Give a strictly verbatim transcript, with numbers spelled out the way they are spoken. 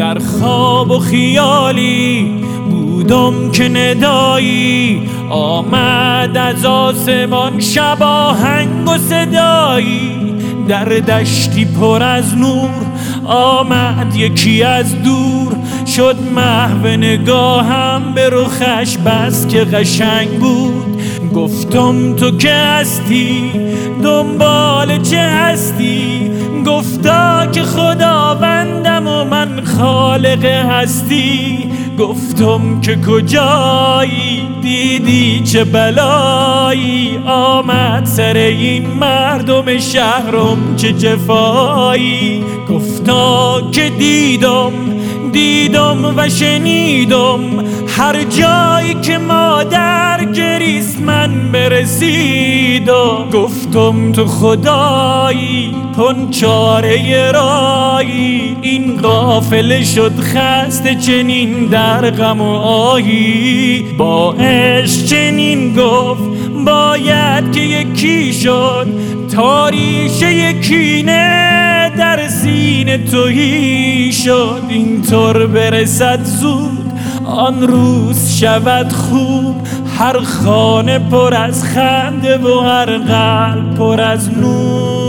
در خواب و خیالی بودم که ندایی آمد از آسمان، شب آهنگ و صدایی. در دشتی پر از نور آمد یکی از دور، شد محو نگاهم به رخش بس که قشنگ بود. گفتم تو که هستی دنبال چه هستی، گفتا که خداوندم و من خالق هستی. گفتم که کجایی، دیدی چه بلایی آمد سر این مردم شهرم، چه جفایی. گفتا که دیدم دیدم و شنیدم، هر جایی که مادر گریست من برسیدم. گفتم تو خدایی کن چاره رایی، این قافله شد خسته چنین در غم و آهی. با عشق چنین گفت باید که یکی شد، تاریشه کینه در سینه تویی شد. اینطور برسد زود آن روز شود خوب، هر خانه پر از خنده و هر قلب پر از نور.